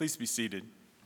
Please be seated.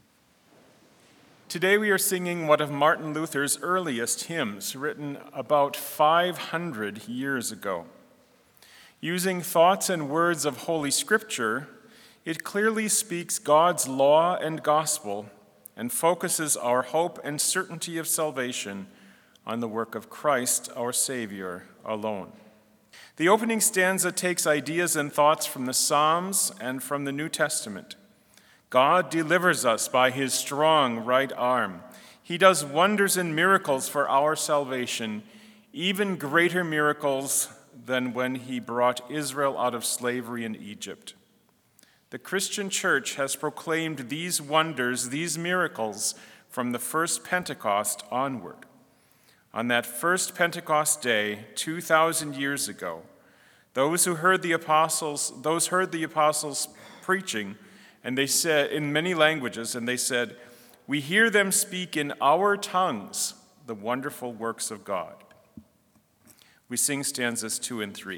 Today we are singing one of Martin Luther's earliest hymns, written about 500 years ago. Using thoughts and words of Holy Scripture, it clearly speaks God's law and gospel and focuses our hope and certainty of salvation on the work of Christ, our Savior, alone. The opening stanza takes ideas and thoughts from the Psalms and from the New Testament. God delivers us by his strong right arm. He does wonders and miracles for our salvation, even greater miracles than when he brought Israel out of slavery in Egypt. The Christian church has proclaimed these wonders, these miracles, from the first Pentecost onward. On that first Pentecost day, 2,000 years ago, those heard the apostles preaching, and they said in many languages, and they said, "We hear them speak in our tongues the wonderful works of God." We sing stanzas 2 and 3.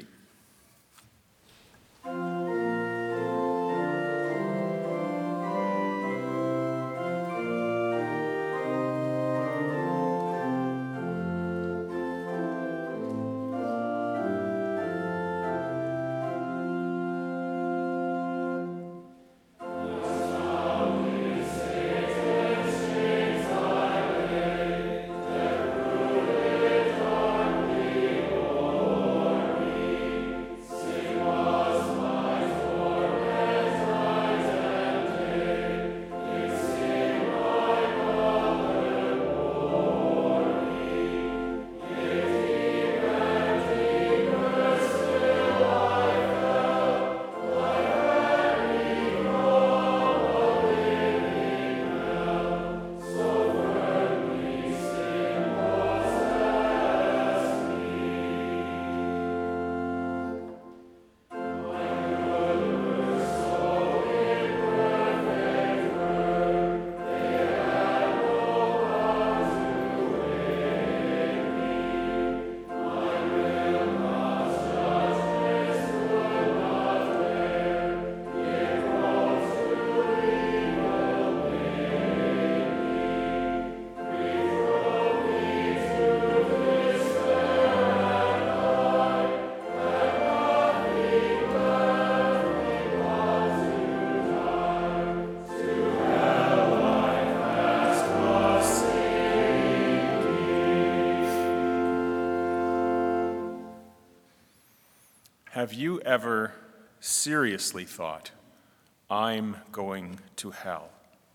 Have you ever seriously thought, "I'm going to hell"?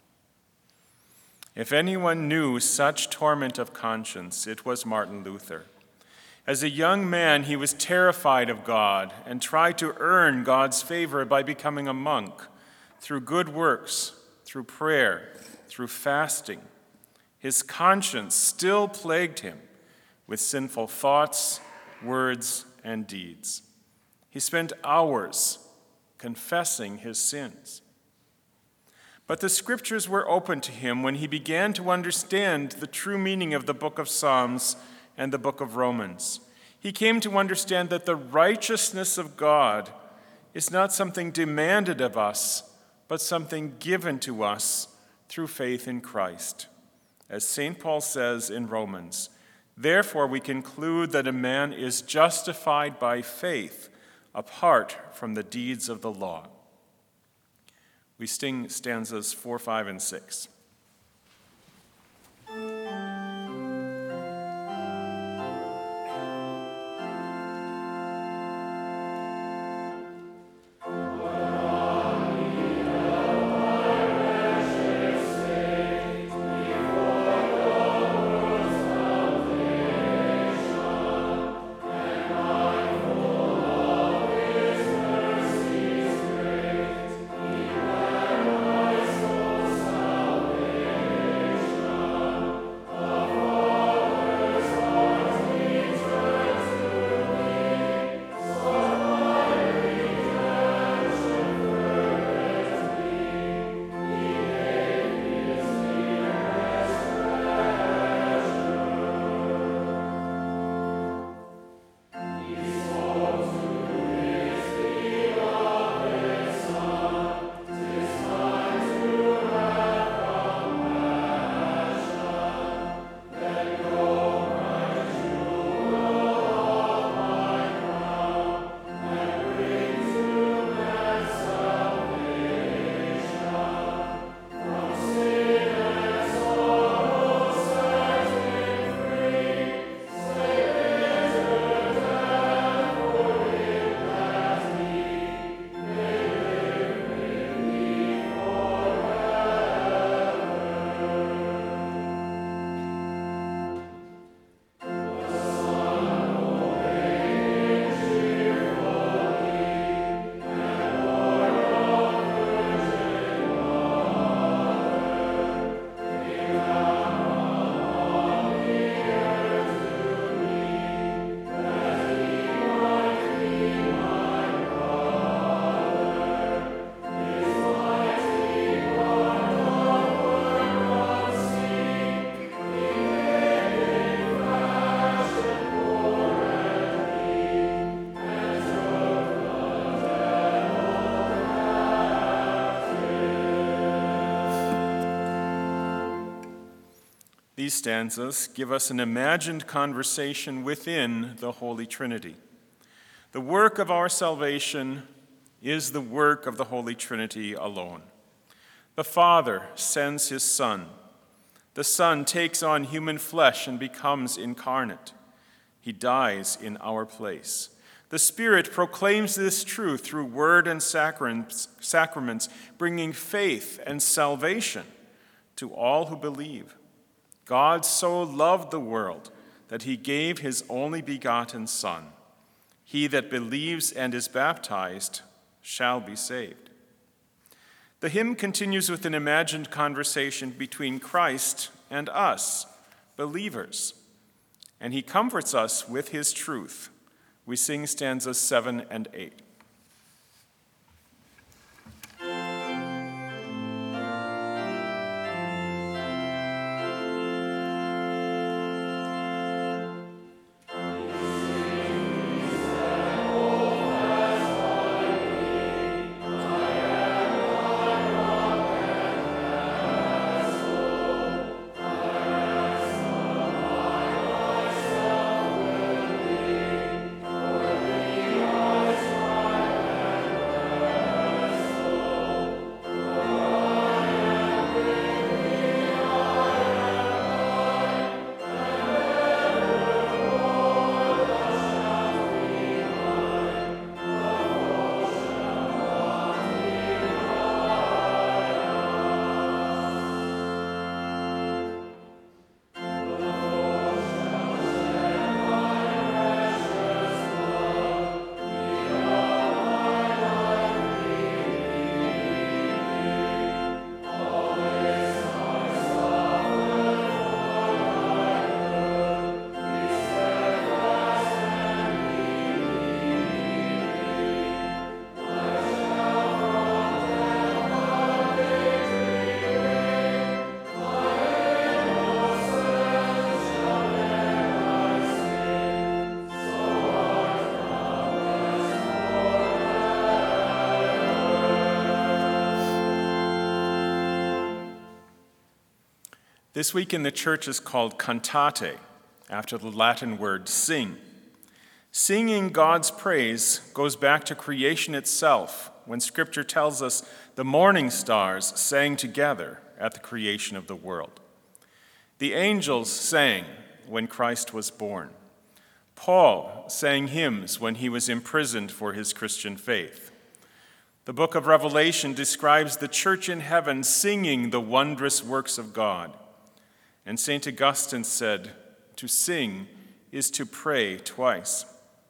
If anyone knew such torment of conscience, it was Martin Luther. As a young man, he was terrified of God and tried to earn God's favor by becoming a monk through good works, through prayer, through fasting. His conscience still plagued him with sinful thoughts, words, and deeds. He spent hours confessing his sins. But the scriptures were open to him when he began to understand the true meaning of the book of Psalms and the book of Romans. He came to understand that the righteousness of God is not something demanded of us, but something given to us through faith in Christ. As St. Paul says in Romans, "Therefore we conclude that a man is justified by faith, apart from the deeds of the law." We sing stanzas 4, 5, and 6. These stanzas give us an imagined conversation within the Holy Trinity. The work of our salvation is the work of the Holy Trinity alone. The Father sends his Son. The Son takes on human flesh and becomes incarnate. He dies in our place. The Spirit proclaims this truth through word and sacraments, bringing faith and salvation to all who believe. God so loved the world that he gave his only begotten Son. He that believes and is baptized shall be saved. The hymn continues with an imagined conversation between Christ and us, believers, and he comforts us with his truth. We sing stanzas 7 and 8. This week in the church is called cantate, after the Latin word sing. Singing God's praise goes back to creation itself, when Scripture tells us the morning stars sang together at the creation of the world. The angels sang when Christ was born. Paul sang hymns when he was imprisoned for his Christian faith. The book of Revelation describes the church in heaven singing the wondrous works of God. And St. Augustine said, to sing is to pray twice.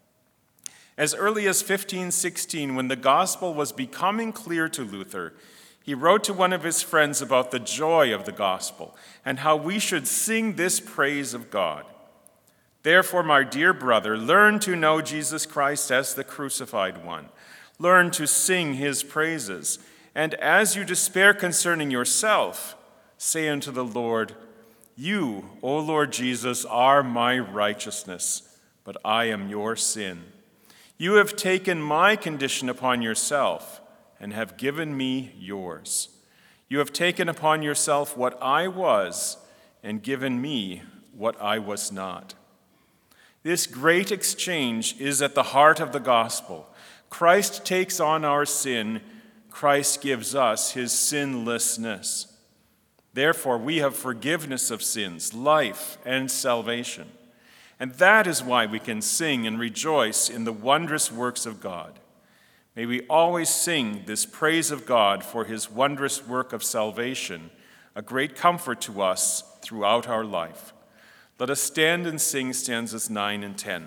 As early as 1516, when the gospel was becoming clear to Luther, he wrote to one of his friends about the joy of the gospel and how we should sing this praise of God. Therefore, my dear brother, learn to know Jesus Christ as the crucified one. Learn to sing his praises. And as you despair concerning yourself, say unto the Lord, you, O Lord Jesus, are my righteousness, but I am your sin. You have taken my condition upon yourself and have given me yours. You have taken upon yourself what I was and given me what I was not. This great exchange is at the heart of the gospel. Christ takes on our sin. Christ gives us his sinlessness. Therefore, we have forgiveness of sins, life, and salvation. And that is why we can sing and rejoice in the wondrous works of God. May we always sing this praise of God for his wondrous work of salvation, a great comfort to us throughout our life. Let us stand and sing stanzas 9 and 10.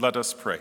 let us pray.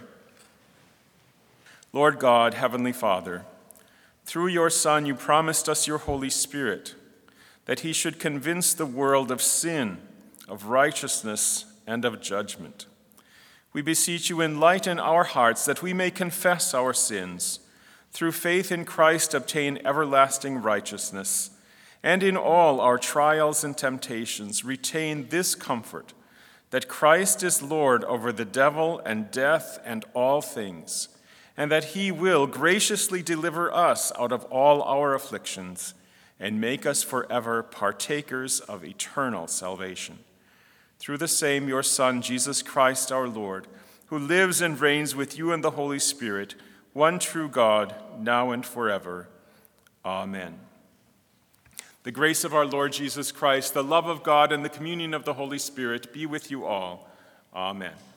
Lord God, Heavenly Father, through your Son you promised us your Holy Spirit, that he should convince the world of sin, of righteousness, and of judgment. We beseech you, enlighten our hearts that we may confess our sins, through faith in Christ obtain everlasting righteousness, and in all our trials and temptations retain this comfort, that Christ is Lord over the devil and death and all things, and that he will graciously deliver us out of all our afflictions and make us forever partakers of eternal salvation. Through the same your Son, Jesus Christ our Lord, who lives and reigns with you in the Holy Spirit, one true God, now and forever. Amen. The grace of our Lord Jesus Christ, the love of God, and the communion of the Holy Spirit be with you all. Amen.